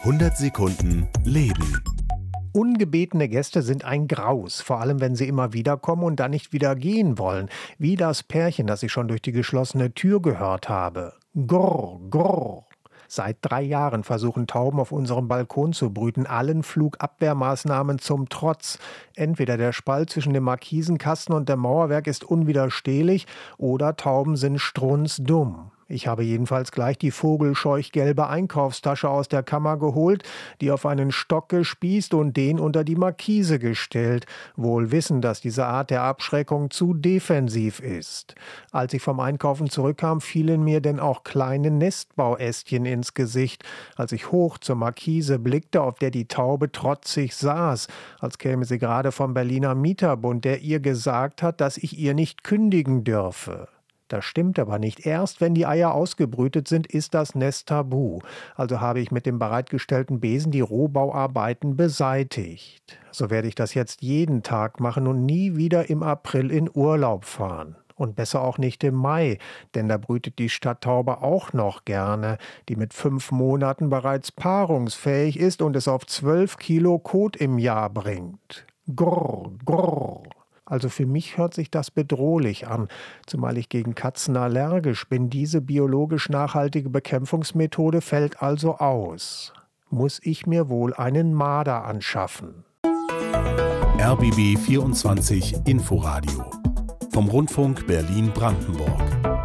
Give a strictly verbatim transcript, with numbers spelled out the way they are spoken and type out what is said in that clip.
hundert Sekunden Leben. Ungebetene Gäste sind ein Graus, vor allem wenn sie immer wieder kommen und dann nicht wieder gehen wollen. Wie das Pärchen, das ich schon durch die geschlossene Tür gehört habe. Grrr, grrr. Seit drei Jahren versuchen Tauben auf unserem Balkon zu brüten, allen Flugabwehrmaßnahmen zum Trotz. Entweder der Spalt zwischen dem Markisenkasten und dem Mauerwerk ist unwiderstehlich oder Tauben sind strunzdumm. Ich habe jedenfalls gleich die vogelscheuchgelbe Einkaufstasche aus der Kammer geholt, die auf einen Stock gespießt und den unter die Markise gestellt, wohl wissend, dass diese Art der Abschreckung zu defensiv ist. Als ich vom Einkaufen zurückkam, fielen mir denn auch kleine Nestbauästchen ins Gesicht, als ich hoch zur Markise blickte, auf der die Taube trotzig saß, als käme sie gerade vom Berliner Mieterbund, der ihr gesagt hat, dass ich ihr nicht kündigen dürfe. Das stimmt aber nicht. Erst wenn die Eier ausgebrütet sind, ist das Nest tabu. Also habe ich mit dem bereitgestellten Besen die Rohbauarbeiten beseitigt. So werde ich das jetzt jeden Tag machen und nie wieder im April in Urlaub fahren. Und besser auch nicht im Mai, denn da brütet die Stadttaube auch noch gerne, die mit fünf Monaten bereits paarungsfähig ist und es auf zwölf Kilo Kot im Jahr bringt. Grrr, grrr. Also für mich hört sich das bedrohlich an, zumal ich gegen Katzen allergisch bin. Diese biologisch nachhaltige Bekämpfungsmethode fällt also aus. Muss ich mir wohl einen Marder anschaffen? R B B vierundzwanzig Inforadio vom Rundfunk Berlin-Brandenburg.